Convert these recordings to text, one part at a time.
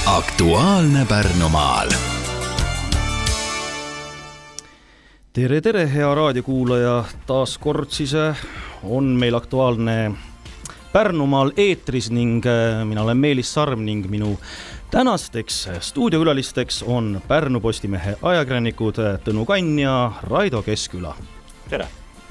Aktuaalne Pärnumaal. Tere, hea raadiokuulaja. Taas kord siis on meil Aktuaalne Pärnumaal eetris ning mina olen Meelis Sarm ning minu tänasteks stuudiokülalisteks on Pärnu Postimehe ajakirjanikud Tõnu Kann ja Raido Keskküla. Tere!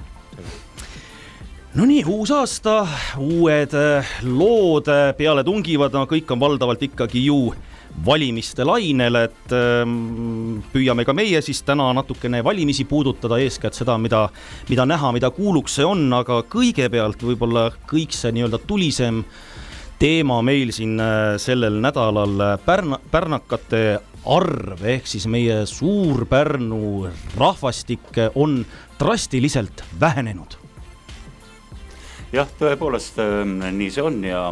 No nii, uus aasta, uued lood peale tungivad, kõik on valdavalt ikkagi ju valimiste lainel, et püüame ka meie siis täna natukene valimisi puudutada, eeskätt seda, mida näha, mida kuuluks see on, aga kõigepealt võib-olla kõik see nii-öelda tulisem teema meil siin sellel nädalal pärnakate arv, ehk siis meie Suur-Pärnu rahvastik on drastiliselt vähenenud. Jah, tõepoolest nii see on ja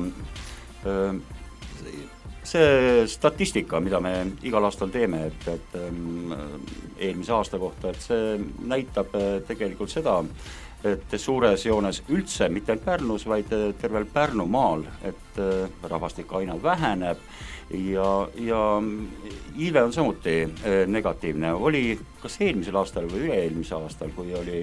see statistika, mida me igal aastal teeme, et eelmise aasta kohta, et see näitab tegelikult seda, et suures joones üldse, mitte ainult Pärnus, vaid tervel Pärnumaal, et rahvastik aina väheneb ja iive on samuti negatiivne. Oli kas eelmisel aastal või üle-eelmise aastal, kui oli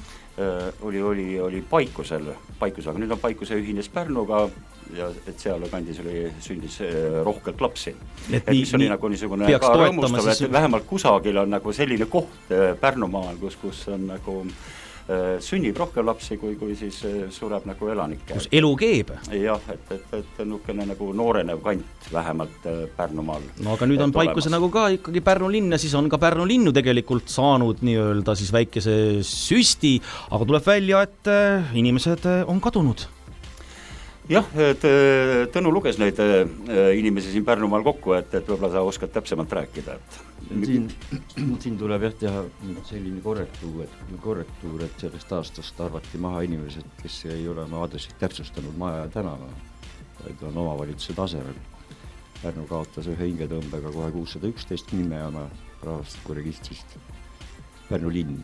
Paikusel, aga nüüd on Paikuse ühines Pärnuga ja et seal kandis sündis rohkelt lapsi. Et mis oli nagu niisugune ka rõõmustav, et vähemalt kusagil on nagu selline koht Pärnumaal, kus on nagu sünnib rohkem lapsi, kui siis sureb nagu elanikke. Kus elu keeb. Jah, et nukene nagu noorenev kant vähemalt Pärnumaal. No aga nüüd on Paikuse nagu ka ikkagi Pärnu linn ja siis on ka Pärnu linnu tegelikult saanud nii-öelda siis väikese süsti, aga tuleb välja, et inimesed on kadunud. Jah, et Tõnu luges neid inimesi siin Pärnumaal kokku, et võib-olla sa oskad täpsemalt rääkida, et Siin tuleb jah teha selline korrektuur, et sellest aastast arvati maha inimesed, kes ei ole oma aadressid täpsustanud maja ja tänava, vaid on omavalitsuse tasemel. Pärnu kaotas ühe hingetõmbega kohe 611 nime oma rahvastikuregistrist. Pärnu linn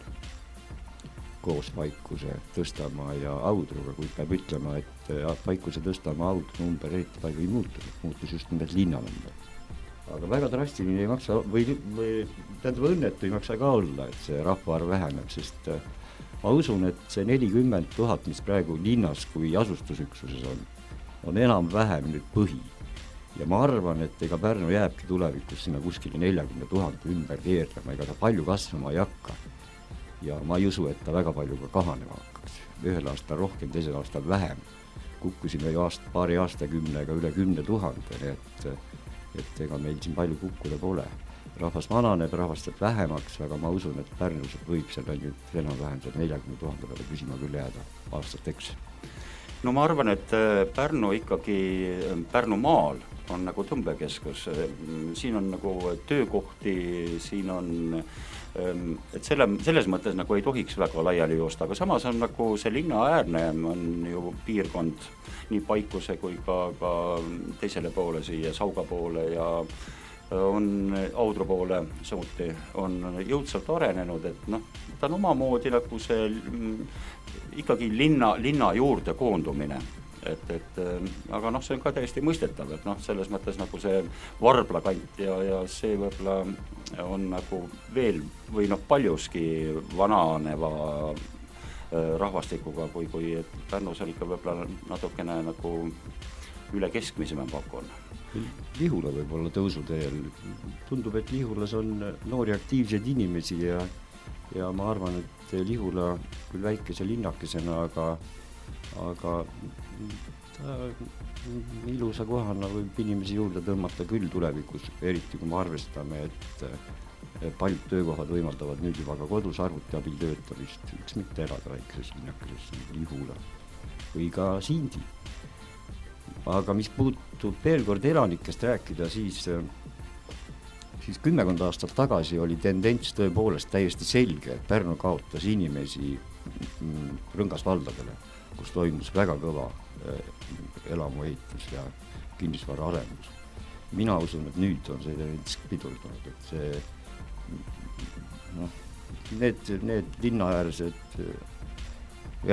koos Paikuse, Tõstamaa ja Audruga, kuid peab ütlema, et Paikuse, Tõstamaa, Audru number eriti palju ei muutus just nimelt linnanumber. Aga väga drastiline ei maksa, või tähendab õnnetu ei maksa ka olla, et see rahvaarv väheneb, sest ma usun, et see 40 000, mis praegu linnas kui asustusüksuses on enam-vähem nüüd põhi. Ja ma arvan, et ega Pärnu jääbki tulevikus sinna kuskile 40 000 ümber keerlema, ega ta palju kasvama ei hakka. Ja ma ei usu, et ta väga palju ka kahanema hakkaks. Ühel aastal rohkem, teisel aastal vähem. Kukkusime ju paari aastakümnega üle 10 000, et ega meil siin palju kukkuda pole. Rahvas vananeb, rahvastab vähemaks, aga ma usun, et Pärnus võib selle nüüd enam-vähem 40 000 peale püsima küll jääda aastateks. No ma arvan, et Pärnu ikkagi, Pärnumaal on nagu tõmbekeskus. Siin on nagu töökohti, siin on, et selles mõttes nagu ei tohiks väga laiali joosta, aga samas on nagu see linna äärne on ju piirkond nii Paikuse kui ka teisele poole siia Sauga poole ja on Audru poole samuti on jõudsalt arenenud, et ta on omamoodi nagu see ikkagi linna juurde koondumine. Aga see on ka täiesti mõistetav, et selles mõttes nagu see Varblakant ja see võib-olla on nagu veel või paljuski vananeva rahvastikuga, kui Pärnus on ikka võib-olla natukene nagu üle keskmisema pakun. Lihula võib olla tõusuteel. Tundub, et Lihulas on noori aktiivseid inimesi ja ma arvan, et Lihula küll väikese linnakesena, aga ilusa kohana võib inimesi juurde tõmmata küll tulevikus, eriti kui me arvestame, et paljud töökohad võimaldavad nüüd juba ka kodus arvuti abil töötamist, üks mitte elada väikeses linnakeses, Lihula või ka Sindi. Aga mis puutub veel kord elanikest rääkida, siis 10 aastat tagasi oli tendents tõepoolest täiesti selge, et Pärnu kaotas inimesi rõngasvaldadele, kus toimus väga kõva elamuehitus ja kinnisvara arengus. Mina usun, et nüüd on see tendents pidurdunud, et need linnaäärsed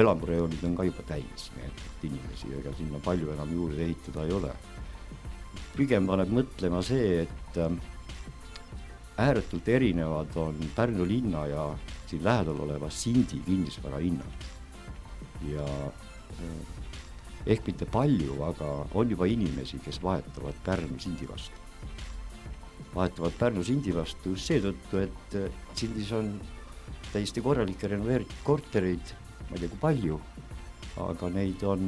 elamurejoonid on ka juba täis, need inimesi, ega sinna palju enam juurde ehitada ei ole. pigem paneb mõtlema see, et ääretult erinevad on Pärnu linna ja siin lähedal oleva Sindi kinnisvara hinnad. Ja ehk mitte palju, aga on juba inimesi, kes vahetavad Pärnu Sindi vastu. Vahetavad Pärnu Sindi vastu seetõttu, et Sindis on täiesti korralikke renoveeritud korterid, ma ei tea kui palju, aga neid on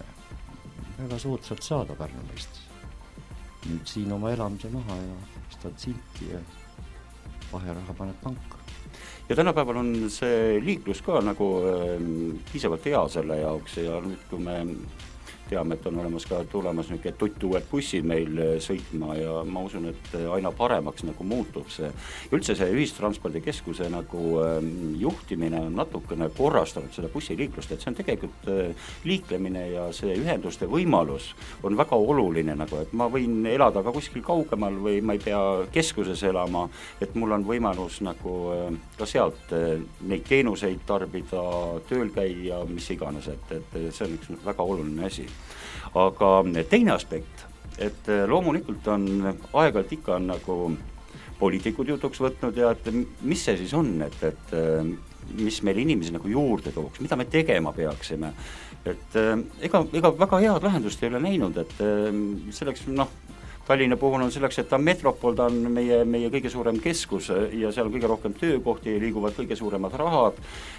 väga soodsalt saada Pärnu mõistes. Nüüd siin oma elamise maha ja stad Sinti ja vaheraha paned panka. Ja tänapäeval on see liiklus ka nagu piisavalt hea selle jaoks ja nüüd kui me teame, et on olemas ka tulemas niisugune tuttuued bussid meil sõitma ja ma usun, et aina paremaks nagu muutub see. Ja üldse see ühistranspordikeskuse nagu juhtimine on natukene korrastanud seda bussiliiklust, et see on tegelikult liiklemine ja see ühenduste võimalus on väga oluline nagu, et ma võin elada ka kuskil kaugemal või ma ei pea keskuses elama, et mul on võimalus nagu ka sealt neid teenuseid tarbida, tööl käia, mis iganes, et see on üks väga oluline asi. Aga teine aspekt, et loomulikult on aeg-ajalt ikka on nagu poliitikud jutuks võtnud ja et mis see siis on, et mis meil inimesi nagu juurde tooks, mida me tegema peaksime. Et ega väga head lahendust ei ole näinud, et selleks Tallinna puhul on selleks, et ta metropol, ta on meie kõige suurem keskus ja seal on kõige rohkem töökohti, liiguvad kõige suuremad rahad.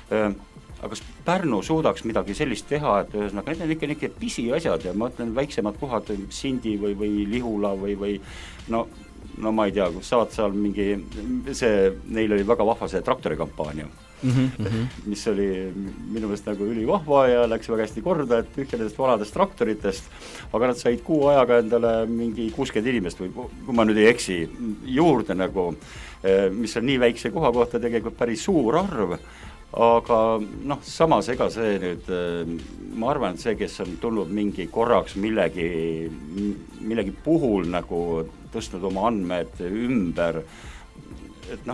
Aga kas Pärnu suudaks midagi sellist teha, et ühesõnaga, need on ikka pisi asjad ja ma ütlen väiksemad kohad, Sindi või Lihula või no ma ei tea, kus saad seal mingi, neil oli väga vahva see traktorikampaania, mis oli minu meelest nagu ülivahva ja läks väga hästi korda, et ühkedest vanadest traktoritest, aga nad said kuu ajaga endale mingi 60 inimest või kui ma nüüd ei eksi juurde nagu, mis on nii väikse koha kohta tegelikult päris suur arv. Aga samas ega see nüüd, ma arvan, et see, kes on tulnud mingi korraks millegi puhul nagu tõstnud oma andmed ümber, et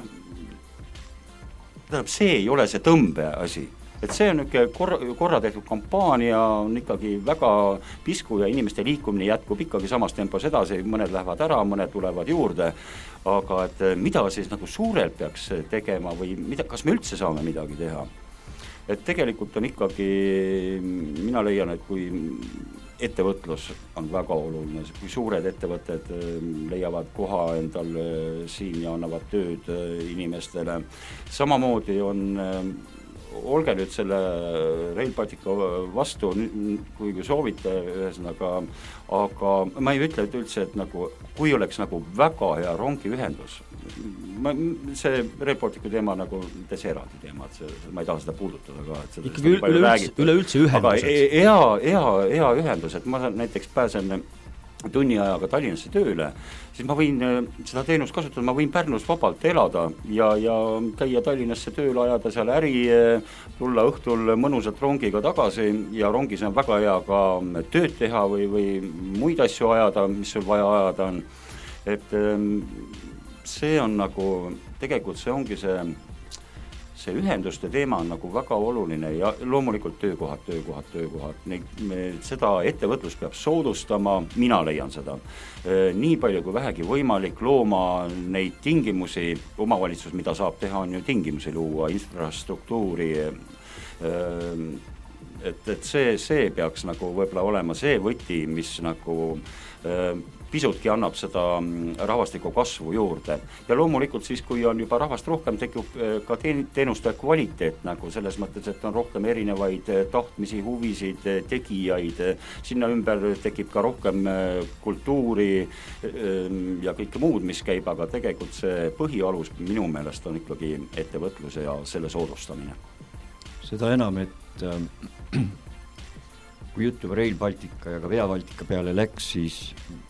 see ei ole see tõmbe asi. Et see on korra tehtud kampaania, on ikkagi väga pisku ja inimeste liikumine jätkub ikkagi samas tempos edasi, mõned lähevad ära, mõned tulevad juurde, aga et mida siis nagu suurelt peaks tegema või kas me üldse saame midagi teha? Et tegelikult on ikkagi, mina leian, et kui ettevõtlus on väga oluline, kui suured ettevõtted leiavad koha endal siin ja annavad tööd inimestele, samamoodi on olge nüüd selle Rail Baltica vastu, kui soovite ühesõnaga, aga ma ei ütle üldse, et nagu, kui oleks nagu väga hea rongiühendus, see Rail Baltica teema nagu eraldi teema, et ma ei taha seda puudutada ka, et ikkagi üleüldse ühendused. Aga hea ühendus, et ma näiteks pääsen tunni ajaga Tallinnasse tööle, siis ma võin seda teenust kasutada, ma võin Pärnus vabalt elada ja käia Tallinnasse tööle, ajada seal äri, tulla õhtul mõnusalt rongiga tagasi ja rongis on väga hea ka tööd teha või muid asju ajada, mis sul vaja ajada on. Et see on nagu, tegelikult see ongi see ühenduste teema on nagu väga oluline ja loomulikult töökohad. Seda ettevõtlus peab soodustama, mina leian seda. Nii palju kui vähegi võimalik looma neid tingimusi, omavalitsus, mida saab teha, on ju tingimusi luua, infrastruktuuri, et see peaks nagu võib-olla olema see võti, mis nagu pisutki annab seda rahvastiku kasvu juurde. Ja loomulikult siis, kui on juba rahvast rohkem, tekib ka teenuste kvaliteet nagu selles mõttes, et on rohkem erinevaid tahtmisi, huvisid, tegijaid, sinna ümber tekib ka rohkem kultuuri ja kõike muud, mis käib, aga tegelikult see põhialus minu meelest on ikkagi ettevõtluse ja selle soodustamine. Seda enam, et kui juttu Rail Baltica ja ka Via Baltica peale läks, siis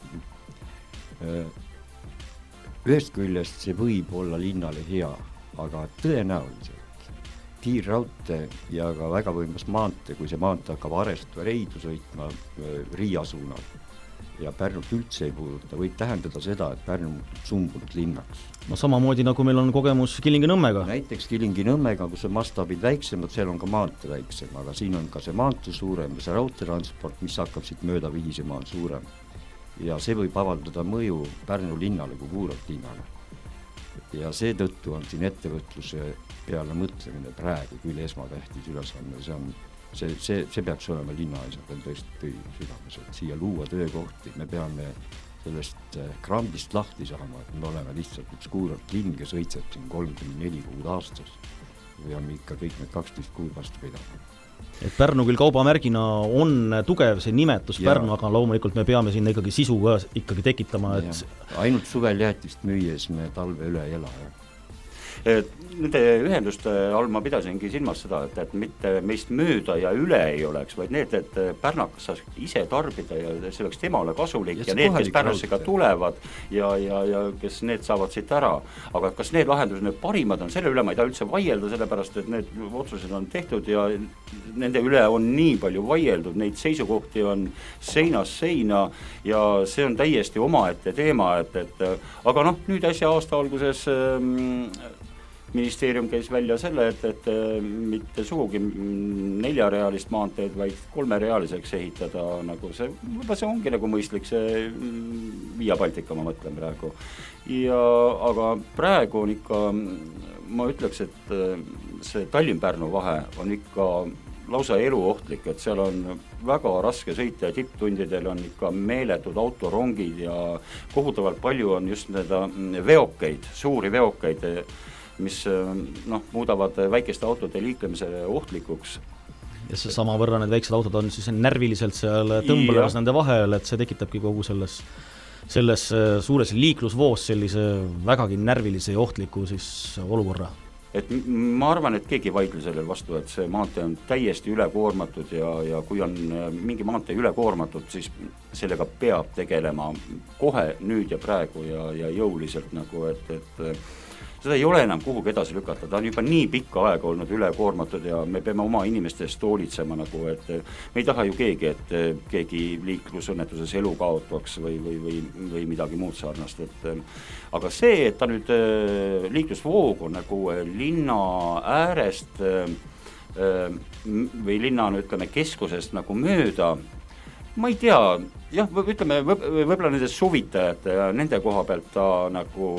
ühest küljest see võib olla linnale hea, aga tõenäoliselt kiirraudtee ja ka väga võimas maantee, kui see maantee hakkab Arest või Reidu sõitma Riia suunal ja Pärnut üldse ei puuduta, võib tähendada seda, et Pärnu muutub sumbunud linnaks. No samamoodi nagu meil on kogemus Kilingi-Nõmmega. Näiteks Kilingi-Nõmmega, kus on mastaabid väiksemad, seal on ka maantee väiksem, aga siin on ka see maantee suurem ja see raudteetransport, mis hakkab siit mööda Vihisemaal suurem. ja see võib avaldada mõju Pärnu linnale kui puuralt linnale. Ja seetõttu on siin ettevõtluse peale mõtlemine praegu küll esmatähtis ülesanne, see peaks olema linnaasjadel tõesti südames, et siia luua töökohti, me peame sellest krambist lahti saama, et me oleme lihtsalt üks kuuralt linn, kes õitseb siin 3-4 kuud aastas. Peame ikka kõik need 12 kuud vastu pidama. Et Pärnu küll kaubamärgina on tugev see nimetus Pärnu, aga loomulikult me peame sinna ikkagi sisu ka ikkagi tekitama. Et... ainult suvel jäätist müües me talve üle ei ela. Nende ühenduste all ma pidasingi silmas seda, et mitte meist mööda ja üle ei oleks, vaid need, et pärnakas saaks ise tarbida ja see oleks temale kasulik ja need, kes Pärnusse ka tulevad ja kes need saavad siit ära. Aga kas need lahendused need parimad on, selle üle ma ei taha üldse vaielda, sellepärast et need otsused on tehtud ja nende üle on nii palju vaieldud, neid seisukohti on seinast seina ja see on täiesti omaette teema, aga nüüd äsja aasta alguses ministeerium käis välja selle, et mitte sugugi 4-realist maanteed, vaid 3-realiseks ehitada, nagu see ongi nagu mõistlik, see Via Baltica, ma mõtlen praegu. Aga praegu on ikka, ma ütleks, et see Tallinn-Pärnu vahe on ikka lausa eluohtlik, et seal on väga raske sõita ja tipptundidel on ikka meeletud autorongid ja kohutavalt palju on just neda veokeid, suuri veokeid, mis muudavad väikeste autode liiklemise ohtlikuks. Ja see sama võrra need väiksed autod on siis närviliselt seal tõmblemas nende vahel, et see tekitabki kogu selles suures liiklusvoos sellise vägagi närvilise ja ohtliku siis olukorra. Et ma arvan, et keegi vaidle sellel vastu, et see maantee on täiesti ülekoormatud ja kui on mingi maantee ülekoormatud, siis sellega peab tegelema kohe nüüd ja praegu ja jõuliselt nagu, et seda ei ole enam kuhugi edasi lükata, ta on juba nii pikka aega olnud ülekoormatud ja me peame oma inimestest hoolitsema nagu, et me ei taha ju keegi, et keegi liiklusõnnetuses elu kaotaks või midagi muud sarnast. Aga see, et ta nüüd liiklusvoog on nagu linna äärest või linna ütleme keskusest nagu mööda, ma ei tea, jah, ütleme võib-olla nendest suvitajate ja nende koha pealt ta nagu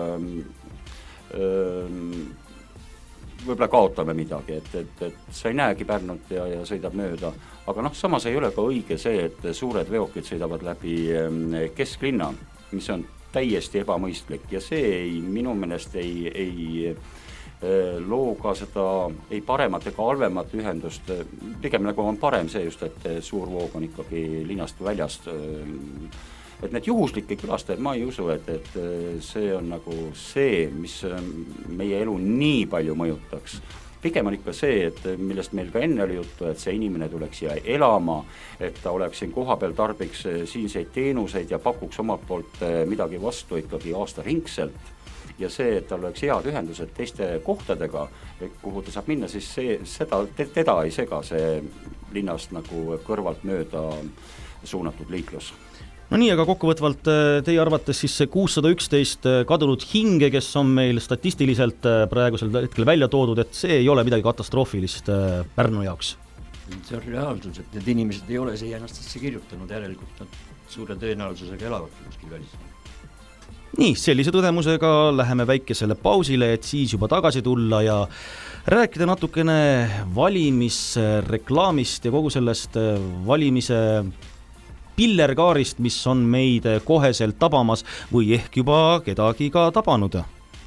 võib-olla kaotame midagi, et sa ei näegi Pärnut ja sõidab mööda, aga samas ei ole ka õige see, et suured veokid sõidavad läbi kesklinna, mis on täiesti ebamõistlik ja see minu meelest ei loo ka seda ei paremat ega halvemat ühendust, pigem nagu on parem see just, et suur voog on ikkagi linnast väljast. Et need juhuslike külastajad, ma ei usu, et see on nagu see, mis meie elu nii palju mõjutaks. Pigem on ikka see, et millest meil ka enne oli juttu, et see inimene tuleks siia elama, et ta oleks siin kohapeal tarbiks siinseid teenuseid ja pakuks omalt poolt midagi vastu ikkagi aastaringselt. Ja see, et tal oleks head ühendused teiste kohtadega, kuhu ta saab minna, siis teda ei sega see linnast nagu kõrvalt mööda suunatud liiklus. No nii, aga kokkuvõtvalt teie arvates siis see 611 kadunud hinge, kes on meil statistiliselt praegusel hetkel välja toodud, et see ei ole midagi katastroofilist Pärnu jaoks? See on reaalsus, et need inimesed ei ole siia ennast kirjutanud, järelikult nad suure tõenäosusega elavad kuskil välismaal. Nii, sellise tõdemusega läheme väikesele pausile, et siis juba tagasi tulla ja rääkida natukene valimisreklaamist ja kogu sellest valimise pillerkaarist, mis on meid koheselt tabamas või ehk juba kedagi ka tabanud.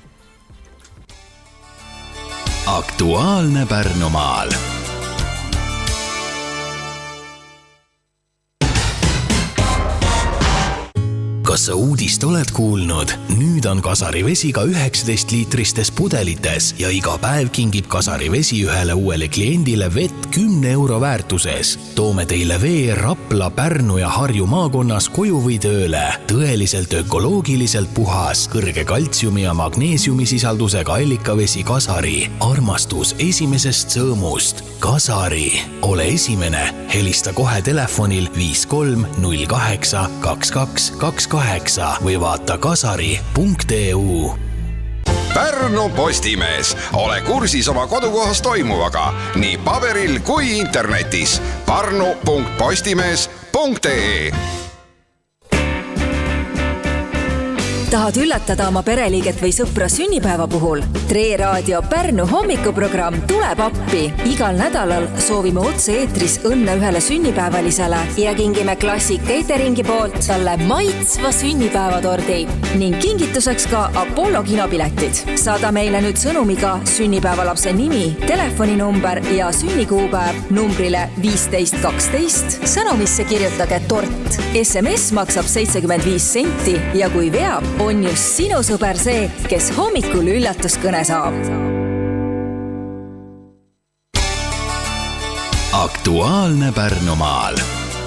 Aktuaalne Pärnumaal. Kas sa uudist oled kuulnud? Nüüd on Kasari vesi ka 19-liitristes pudelites ja iga päev kingib Kasari vesi ühele uuele kliendile vett 10 € väärtuses. Toome teile vee Rapla, Pärnu ja Harju maakonnas koju või tööle. Tõeliselt ökoloogiliselt puhas, kõrge kaltsiumi ja magneesiumi sisaldusega allikavesi Kasari. Armastus esimesest sõõmust. Kasari. Ole esimene. Helista kohe telefonil 53 08 22 28 või vaata kasari.eu. Pärnu Postimees. Ole kursis oma kodukohas toimuvaga nii paberil kui internetis. parnu.postimees.ee Tahad üllatada oma pereliiget või sõpra sünnipäeva puhul? Tre Raadio Pärnu hommikuprogramm tuleb appi. Igal nädalal soovime otse-eetris õnne ühele sünnipäevalisele ja kingime Classic Cateringi poolt talle maitsva sünnipäevatordi ning kingituseks ka Apollo kinopiletid. Saada meile nüüd sõnumiga sünnipäevalapse nimi, telefoninumber ja sünnikuupäev numbrile 1512. Sõnumisse kirjutage tort. SMS maksab 75 senti ja kui veab, on just sinu sõber see, kes hommikul üllatuskõne saab. Aktuaalne Pärnumaal.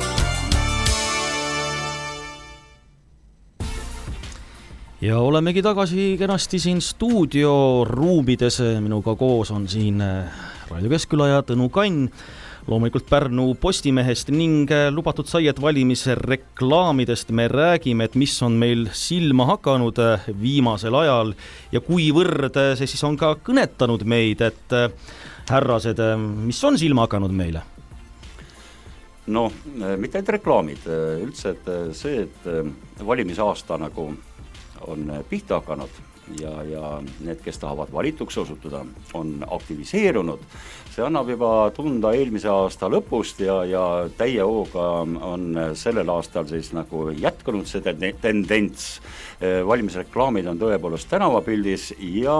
Ja olemegi tagasi kenasti siin stuudioruumides. Minuga koos on siin Raido Keskküla ja Tõnu Kann. Loomulikult Pärnu Postimehest ning lubatud sai, et valimise reklaamidest me räägime, et mis on meil silma hakanud viimasel ajal ja kuivõrd see siis on ka kõnetanud meid, et härrased, mis on silma hakanud meile? No, mitte ainult reklaamid, üldse et see, et valimisaasta nagu on pihta hakanud ja need, kes tahavad valituks osutuda, on aktiviseerunud. See annab juba tunda eelmise aasta lõpust ja täie hooga on sellel aastal siis nagu jätkunud see tendents. Valimisreklaamid on tõepoolest tänavapildis ja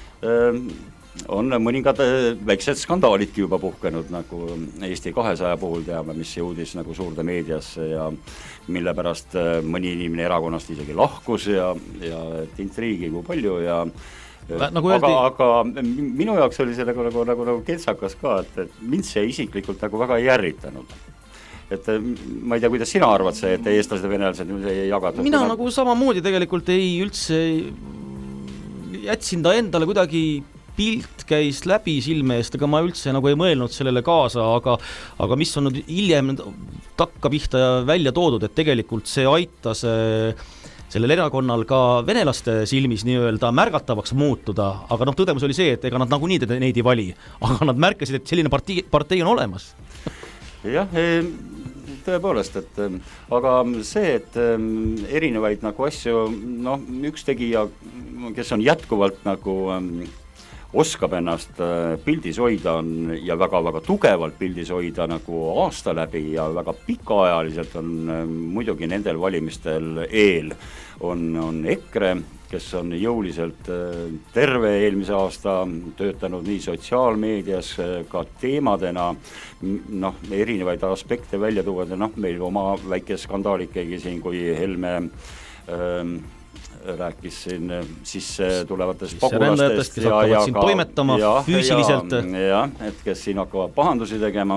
on mõningad väiksed skandaalidki juba puhkenud, nagu Eesti 200 puhul teame, mis jõudis nagu suurde meediasse ja mille pärast mõni inimene erakonnast isegi lahkus ja intriigi kui palju ja nagu aga minu jaoks oli see nagu ketsakas ka, et mind see isiklikult nagu väga ei ärritanud. Et ma ei tea, kuidas sina arvad see, et eestlased ja venelased ei jagatud? Mina nagu samamoodi tegelikult ei üldse jätsin ta endale kuidagi pilt käis läbi silme eest, aga ma üldse nagu ei mõelnud sellele kaasa, aga mis on nüüd hiljem takkapihta välja toodud, et tegelikult see aitas sellel erakonnal ka venelaste silmis nii-öelda märgatavaks muutuda, aga tõdemus oli see, et ega nad nagunii neid ei vali, aga nad märkasid, et selline partei on olemas. Jah, tõepoolest, aga see, et erinevaid nagu asju, üks tegija, kes on jätkuvalt nagu oskab ennast pildis hoida ja väga-väga tugevalt pildis hoida nagu aasta läbi ja väga pikaajaliselt on muidugi nendel valimistel eel on EKRE, kes on jõuliselt terve eelmise aasta töötanud nii sotsiaalmeedias ka teemadena, erinevaid aspekte välja tuua, meil oma väike skandaalikegi siin, kui Helme rääkis siin sisse tulevatest pagulastest kes hakkavad siin toimetama füüsiliselt. Et kes siin hakkavad pahandusi tegema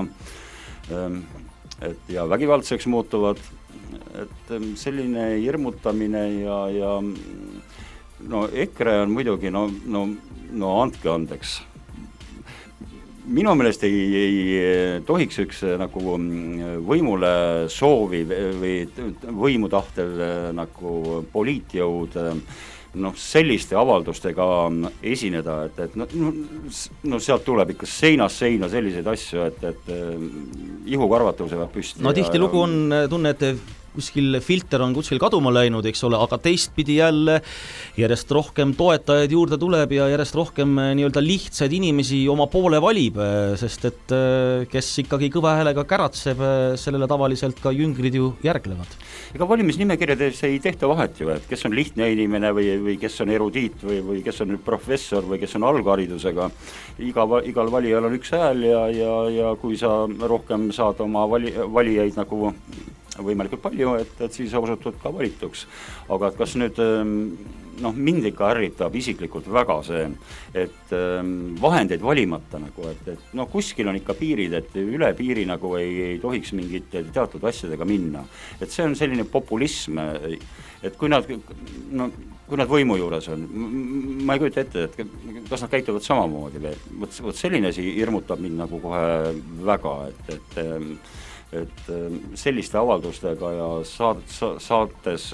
ja vägivaldseks muutuvad. Et selline hirmutamine ja EKRE on muidugi, andke andeks. Minu meelest ei tohiks üks nagu võimule soovi või võimu tahtel nagu poliitjõud selliste avaldustega esineda, et sealt tuleb ikka seinast seina selliseid asju, et ihukarvad tõusevad püsti. Tihti lugu on tunne, et kuskil filter on kuskil kaduma läinud, eks ole, aga teistpidi jälle järjest rohkem toetajaid juurde tuleb ja järjest rohkem nii-öelda lihtsaid inimesi oma poole valib, sest et kes ikkagi kõva häälega käratseb, sellele tavaliselt ka jüngrid ju järglevad. Ega valimisnimekirjades ei tehta vahet ju, et kes on lihtne inimene või kes on erudiit või kes on professor või kes on algharidusega. Igal valijal on üks hääl ja kui sa rohkem saad oma valijaid nagu võimalikult palju, et siis osutud ka valituks. Aga kas nüüd mind ikka ärritab isiklikult väga see, et vahendeid valimata nagu, et kuskil on ikka piirid, et üle piiri nagu ei tohiks mingit teatud asjadega minna. Et see on selline populism, et kui nad võimu juures on, ma ei kujuta ette, et kas nad käituvad samamoodi või, võt selline hirmutab mind nagu kohe väga, et selliste avaldustega ja saates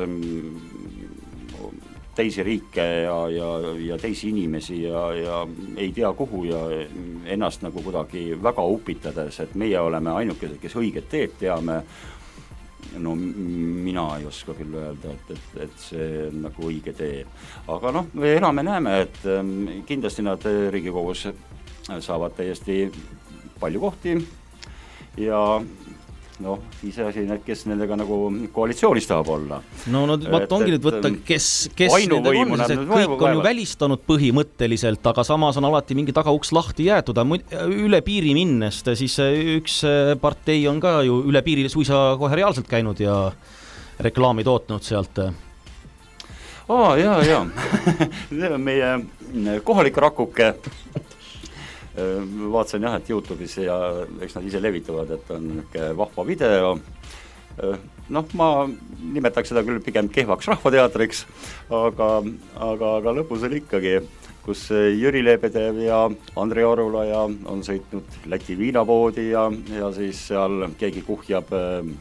teisi riike ja teisi inimesi ja ei tea kuhu ja ennast nagu kuidagi väga upitades, et meie oleme ainukesed, kes õiget teed teame. no mina ei oska küll öelda, et see on nagu õige tee. Aga noh, me enam näeme, et kindlasti nad Riigikogus saavad täiesti palju kohti ja noh, iseasi need, kes nendega nagu koalitsioonis tahab olla. No ongi nüüd võtta, kes nendega on, sest kõik on ju välistanud põhimõtteliselt, aga samas on alati mingi tagauks lahti jäetud. Üle piiri minnest, siis üks partei on ka ju üle piiri suisa kohe reaalselt käinud ja reklaami tootnud sealt. Jaa. See on meie kohalik rakuke. Vaatasin jah, et YouTube'is ja eks nad ise levitavad, et on vahva video. Noh, ma nimetaks seda küll pigem kehvaks rahvateatriks, aga lõpus oli ikkagi, kus Jüri Lebedev ja Andrei Orula ja on sõitnud Läti viinapoodi ja siis seal keegi kuhjab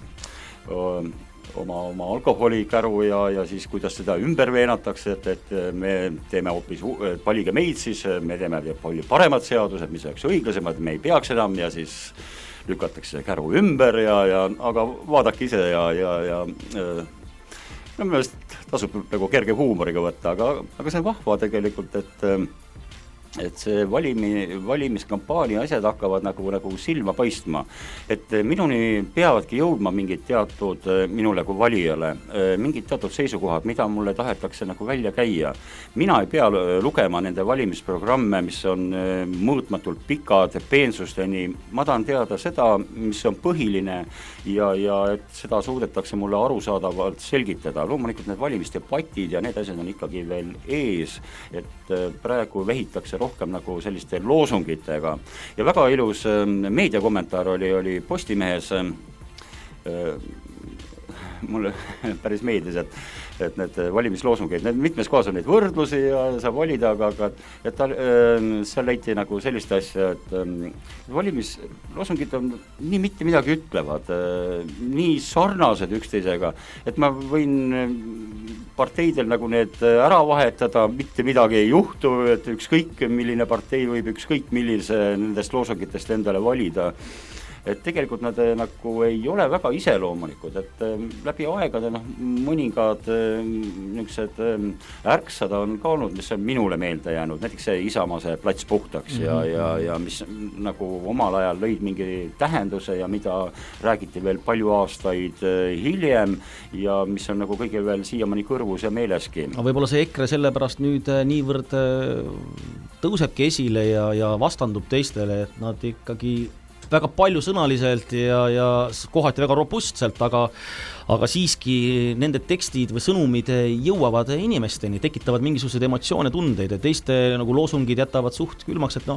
oma alkoholikäru ja siis kuidas seda ümber veenatakse, et me teeme hoopis, valige meid siis, me teeme palju paremad seadused, mis oleks õiglasemad, me ei peaks enam ja siis lükatakse käru ümber aga vaadake ise ja no millest tasub nagu kerge huumoriga võtta, aga see on vahva tegelikult, et see valimiskampaania asjad hakkavad nagu silma paistma, et minuni peavadki jõudma mingid teatud, minule kui valijale, mingid teatud seisukohad, mida mulle tahetakse nagu välja käia. Mina ei pea lugema nende valimisprogramme, mis on mõõtmatult pikad, peensusteni. Ma tahan teada seda, mis on põhiline ja et seda suudetakse mulle arusaadavalt selgitada. Loomulikult need valimisdebatid ja need asjad on ikkagi veel ees, et praegu vehitakse rohkem nagu selliste loosungitega. Ja väga ilus meediakommentaar oli Postimehes, mulle päris meeldis, et need valimisloosungid, need mitmes kohas on neid võrdlusi ja saab valida, aga seal leiti nagu sellist asja, et valimisloosungid on nii mitte midagi ütlevad, nii sarnased üksteisega, et ma võin parteidel nagu need ära vahetada, mitte midagi ei juhtu, et ükskõik milline partei võib ükskõik millise nendest loosungitest endale valida. Et tegelikult nad nagu ei ole väga iseloomulikud, et läbi aegade mõningad niisugused ärksad on ka olnud, mis on minule meelde jäänud, näiteks see Isamaa see plats puhtaks ja mis nagu omal ajal lõid mingi tähenduse ja mida räägiti veel palju aastaid hiljem ja mis on nagu kõige veel siiamaani kõrvus ja meeleski. Võib-olla see EKRE sellepärast nüüd niivõrd tõusebki esile ja vastandub teistele, et nad ikkagi väga palju sõnaliselt ja kohati väga robustselt, aga siiski nende tekstid või sõnumid jõuavad inimesteni, tekitavad mingisuguseid emotsioone, tundeid ja teiste nagu loosungid jätavad suht külmaks, et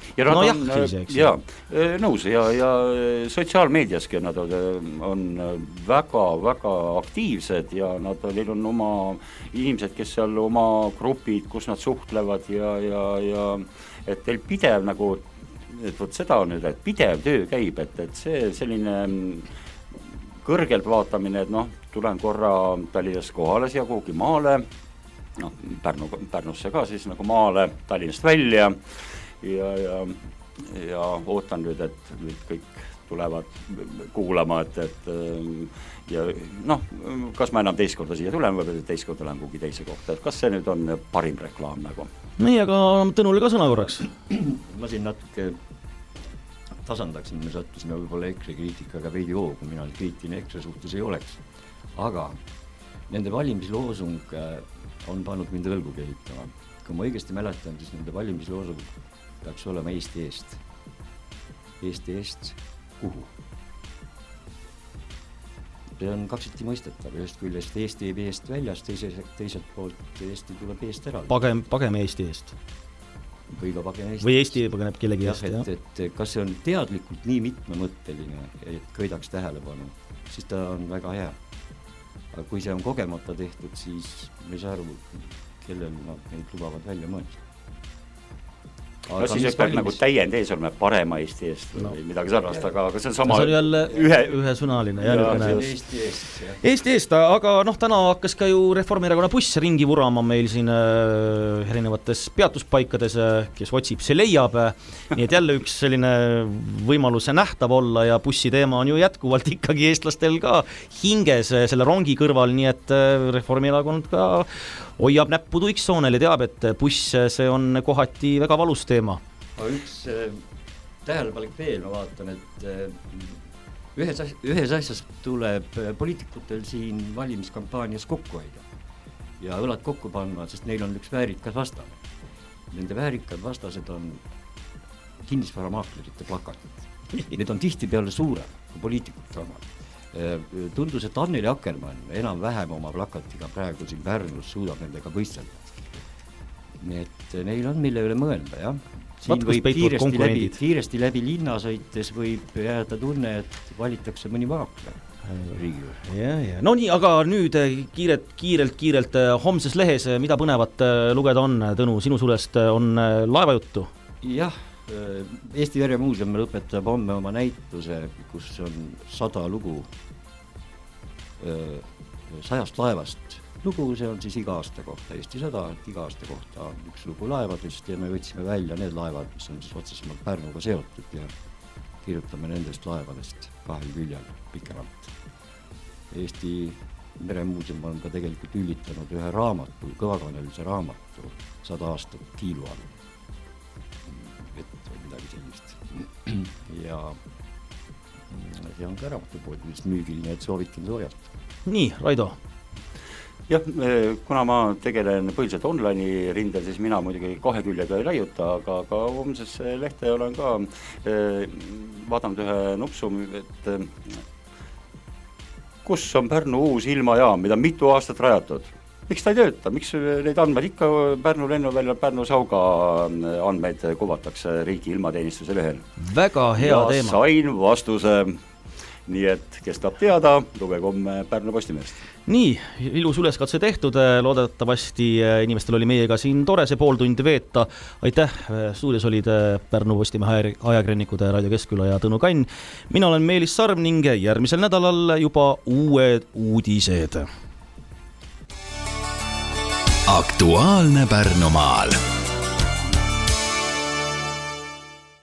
nõus ja sotsiaalmeediaski nad on väga aktiivsed ja neil on oma inimesed, kes seal oma grupid, kus nad suhtlevad ja et teil pidev nagu et võt seda on nüüd, et pidev töö käib, et see selline kõrgelt vaatamine, et tulen korra Tallinnast kohale siia kuhugi maale, Pärnusse ka siis nagu maale, Tallinnast välja ja ootan nüüd, et nüüd kõik tulevad kuulama, et ja kas ma enam teist korda siia tulen või teist korda lähen kuhugi teise kohta, et kas see nüüd on parim reklaam nagu? Nii, aga Tõnule ka sõna korraks. Ma siin natuke tasandaksin, me sattusime võib-olla EKRE kriitikaga veidi hoogu, mina kriitiline EKRE suhtes ei oleks. Aga nende valimisloosung on pannud mind õlgu kehitama. Kui ma õigesti mäletan, siis nende valimisloosung peaks olema Eesti eest. Eesti eest kuhu? See on kaksiti mõistetav, ühest küljest Eesti jääb eest väljas, teiselt poolt Eesti tuleb eest ära. Pagem Eesti eest. Või ka pagem Eesti. Või Eesti pageneb kellegi eest, jah. Et kas see on teadlikult nii mitmemõtteline, et köidaks tähelepanu, siis ta on väga hea. Aga kui see on kogemata tehtud, siis me ei saa aru, kellel nad neid lubavad välja mõelda. no siis peab nagu täiend ees olema parema Eesti eest või midagi sarnast, aga see on sama see on jälle ühesõnaline Eesti eest, aga täna hakkas ka ju Reformierakonna buss ringi vurama meil siin erinevates peatuspaikades, kes otsib, see leiab, nii et jälle üks selline võimalus nähtav olla ja bussi teema on ju jätkuvalt ikkagi eestlastel ka hinges selle rongi kõrval, nii et Reformierakond ka hoiab näppu tuiksoonel ja teab, et buss, see on kohati väga valus teema. Üks tähelepanek veel, ma vaatan, et ühes asjas tuleb poliitikutel siin valimiskampaanias kokku hoida ja õlad kokku panna, sest neil on üks väärikas vastane. Nende väärikad vastased on kinnisvaramaaklerite plakatid. Need on tihtipeale suurem kui poliitikute omad. Tundus, et Anneli Akkermann enam-vähem oma plakatiga praegu siin Pärnus suudab nendega võistelda. Nii et neil on mille üle mõelda, jah. Siin võib kiiresti läbi linna sõites võib jääda tunne, et valitakse mõni maakler Riigikogu. Ja. No nii, aga nüüd kiirelt homses lehes, mida põnevat lugeda on, Tõnu, sinu sulest on laevajuttu? Jah, Eesti Veremuuseum lõpetab homme oma näituse, kus on 100 lugu 100 laevast. Lugu, see on siis iga aasta kohta, Eesti 100, iga aasta kohta on üks lugu laevadest ja me võtsime välja need laevad, mis on siis otsesemalt Pärnuga seotud ja kirjutame nendest laevadest 2 küljel pikemalt. Eesti Meremuuseum on ka tegelikult üllitanud ühe raamatu, kõvakanalise raamatu 100 aastat Kiilu all. Midagi sellist. Ja see on ka raamatupoodides müügiline, et soovitan soojalt. Nii, Raido. Jah, kuna ma tegelen põhiliselt online rindel, siis mina muidugi 2 küljega ei raiuta, aga homsesse lehte olen ka vaadanud ühe nupsu, et kus on Pärnu uus ilmajaam, mida mitu aastat rajatud. Miks ta ei tööta? Miks neid andmeid ikka Pärnu lennuvälja, Pärnu Sauga andmeid kuvatakse riigi ilmateenistuse lehel? Väga hea teema. Ja sain vastuse. Nii et kes tahab teada, lugege homme Pärnu Postimeest. Nii, ilus üleskatse tehtud, loodetavasti inimestel oli meiega siin tore see pool tundi veeta. Aitäh, stuudios olid Pärnu Postimehe ajakirjanikud Raido Keskküla ja Tõnu Kann. Mina olen Meelis Sarv ning järgmisel nädalal juba uued uudised. Aktuaalne Pärnumaal.